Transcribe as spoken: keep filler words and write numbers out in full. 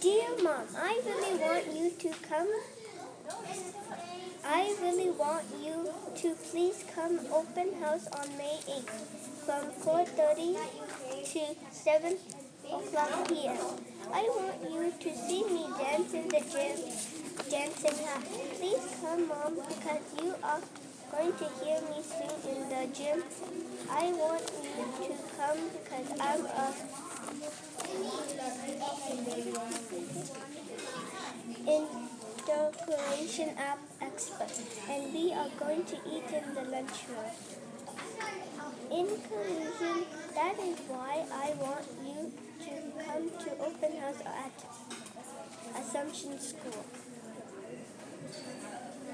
Dear Mom, I really want you to come. I really want you to please come open house on May eighth from four thirty to seven o'clock p m I want you to see me dance in the gym, dancing half. Please come, Mom, because you are going to hear me sing in the gym. I want you to come because I'm a integration app expert, and we are going to eat in the lunchroom. In conclusion, that is why I want you to come to open house at Assumption School.